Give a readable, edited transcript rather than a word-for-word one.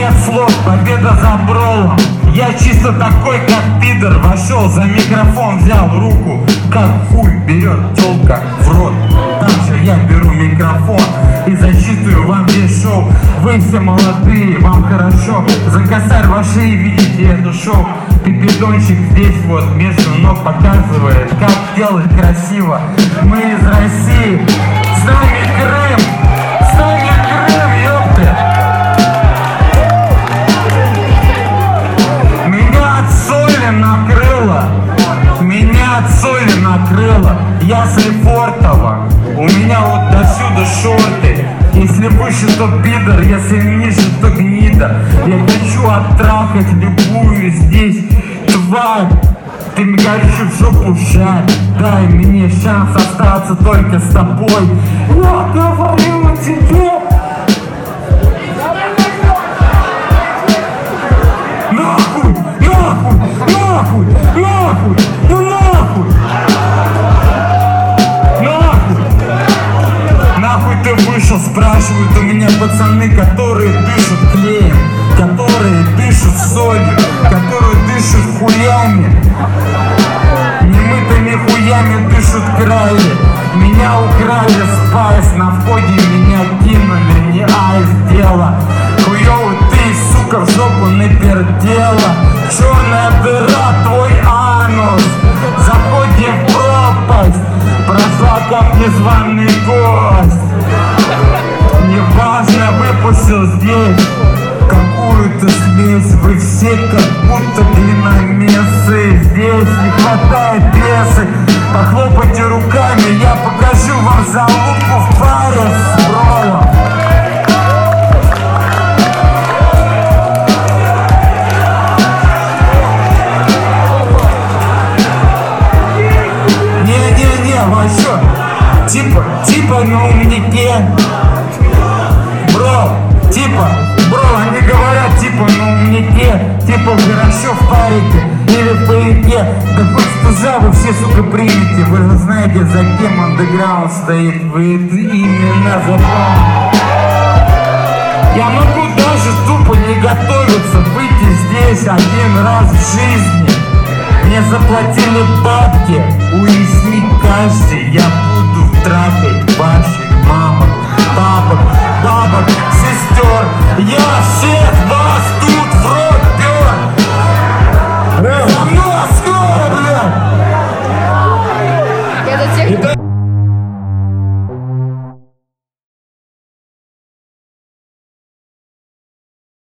нет слов, победа за бролом. Я чисто такой, как пидор. Вошел за микрофон, взял руку, как хуй берет тёлка в рот. Там же я беру микрофон и зачитываю вам весь шоу. Вы все молодые, вам хорошо. За косарь ваши видите это шоу. Пипидончик здесь вот между ног показывает, как делать красиво. Мы из России, с нами Крым, с нами Крым, ёпты. Меня от соли накрыло, меня от соли накрыло. Я с Лефортово, у меня вот до сюда шорты. Если выше, то пидор, если ниже, то гнида. Я хочу оттрахать любую здесь тварь. Ты мне говоришь в жопу шарь. Дай мне шанс остаться только с тобой. Я говорю тебе. Нахуй, нахуй, нахуй, нахуй, ну нахуй. Нахуй ты вышел, спрашивают у меня пацаны, которые дышат клеем, которые дышат солью, которые дышат хуями. Немытыми хуями дышат крали. Меня украли спайс, на входе меня кинули, не айс дело. Хуёвый ты, сука, в жопу напердела. Черная дыра, твой анус. Заходим в пропасть, прошла как незваный гость. Неважно, выпустил здесь какую-то смесь. Вы все как будто длинномессы. Здесь не хватает песы. Похлопайте руками, я покажу вам залупу в паре с бролом. Не-не-не, вообще, типа на умнике. Бро, они говорят, типа на умнике, типа хорошо в парике или в парике. Да хоть стужа вы все, сука, примете. Вы же знаете, за кем андеграунд стоит. Вы это именно запомните. Я могу даже тупо не готовиться, выйти здесь один раз в жизни. Мне заплатили бабки, уяснить каждый, я буду